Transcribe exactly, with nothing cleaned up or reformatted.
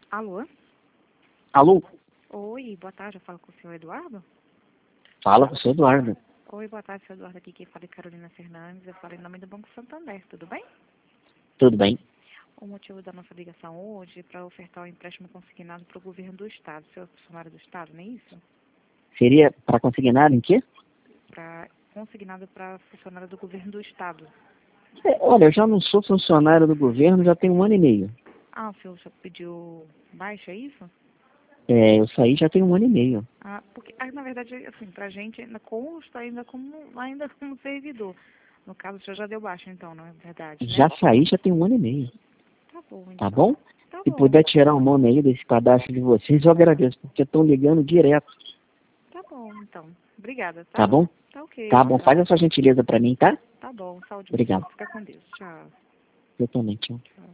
Alô? Alô? Oi, boa tarde, eu falo com o senhor Eduardo? Fala com o seu Eduardo. Oi, boa tarde, senhor Eduardo, aqui quem fala é Carolina Fernandes, eu falo em nome do Banco Santander, tudo bem? Tudo bem? O motivo da nossa ligação hoje é para ofertar um empréstimo consignado para o governo do Estado. O senhor é funcionário do Estado, não é isso? Seria para consignar em quê? Pra, consignado para funcionário do governo do Estado. É, olha, eu já não sou funcionário do governo, já tem um ano e meio. Ah, o senhor já pediu baixa, é isso? É, eu saí já tem um ano e meio. Ah, porque, ah, na verdade, assim, pra gente ainda consta ainda como, ainda como servidor. No caso, o senhor já deu baixa, então, não é verdade, né? Já saí já tem um ano e meio. Tá bom, Tá então. bom? Tá Se bom, puder tirar o nome aí desse cadastro de vocês, eu agradeço, porque estão ligando direto. tá bom, então. Obrigada, Tá tá? bom? Tá ok, Tá bom, então. faz a sua gentileza para mim, tá? Tá bom, saúde pro Obrigado. senhor. Fica com Deus. Tchau. Eu também, tchau. Tchau.